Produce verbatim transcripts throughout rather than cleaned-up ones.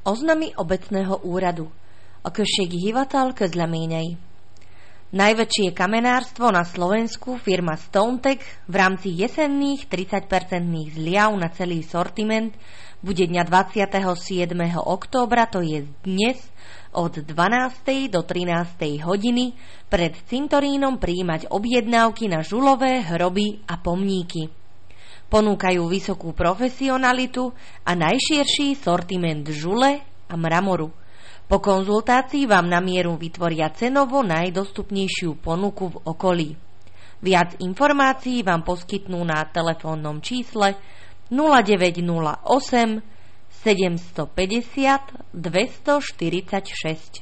Oznamy obecného úradu. A községi hivatal közleményei. Najväčšie kamenárstvo na Slovensku, firma Stonetek, v rámci jesenných tridsať percent zliav na celý sortiment bude dňa dvadsiateho siedmeho októbra, to je dnes, od dvanástej do trinástej hodiny pred cintorínom prijímať objednávky na žulové, hroby a pomníky. Ponúkajú vysokú profesionalitu a najširší sortiment žule a mramoru. Po konzultácii vám na mieru vytvoria cenovo najdostupnejšiu ponuku v okolí. Viac informácií vám poskytnú na telefónnom čísle nula deväť nula osem sedem päť nula dvestoštyridsaťšesť.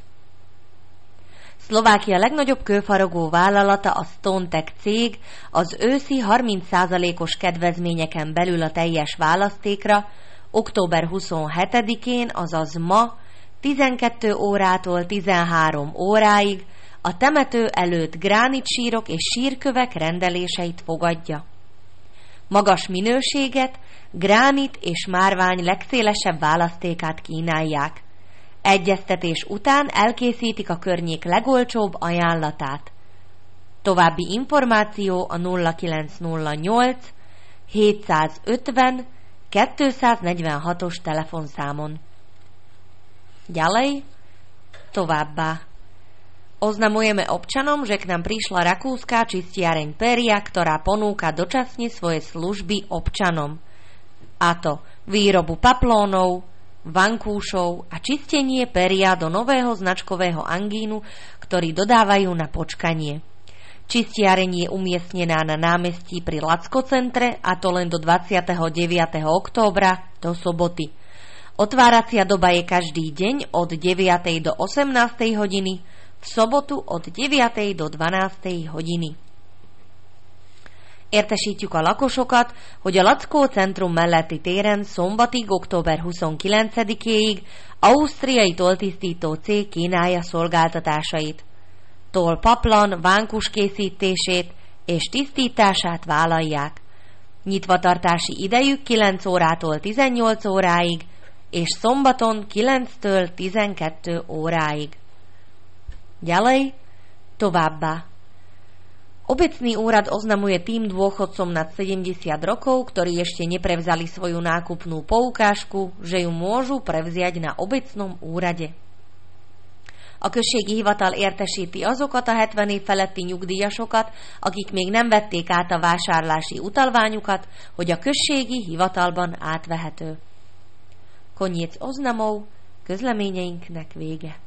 Szlovákia legnagyobb kőfaragó vállalata, a Stonetek cég az őszi harminc százalékos kedvezményeken belül a teljes választékra október huszonhetedikén, azaz ma tizenkettő órától tizenhárom óráig a temető előtt gránitsírok és sírkövek rendeléseit fogadja. Magas minőséget, gránit és márvány legszélesebb választékát kínálják. Egyeztetés után elkészítik a környék legolcsóbb ajánlatát. További információ a nulla kilenc nulla nyolc hétszázötven kétszáznegyvenhatos telefonszámon. Ďalej, továbbá. Oznamujeme občanom, že k nám prišla rakúska čistiareň Peria, ktorá ponúka dočasne svoje služby občanom. A to výrobu paplónov, vankúšov a čistenie peria do nového značkového angínu, ktorý dodávajú na počkanie. Čistiareň je umiestnená na námestí pri Lackocentre, a to len do dvadsiateho deviateho októbra, do soboty. Otváracia doba je každý deň od deviatej do osemnástej hodiny, v sobotu od deviatej do dvanástej hodiny. Értesítjük a lakosokat, hogy a Lackó centrum melletti téren szombatig, október huszonkilencedikéig ausztriai tolltisztító cég kínálja szolgáltatásait. Toll paplan, vánkus készítését és tisztítását vállalják. Nyitvatartási idejük kilenc órától tizennyolc óráig, és szombaton kilenctől tizenkettő óráig. Ďalej, továbbá. Obecný úrad oznamuje tým dôchodcom nad sedemdesiat rokov, ktorí ešte neprevzali svoju nákupnú poukážku, že ju môžu prevziať na obecnom úrade. A községi hivatal értesíti azokat a hetven év feletti nyugdíjasokat, akik még nem vették át a vásárlási utalványukat, hogy a községi hivatalban átvehető. Koniec oznamov, közleményeinknek vége.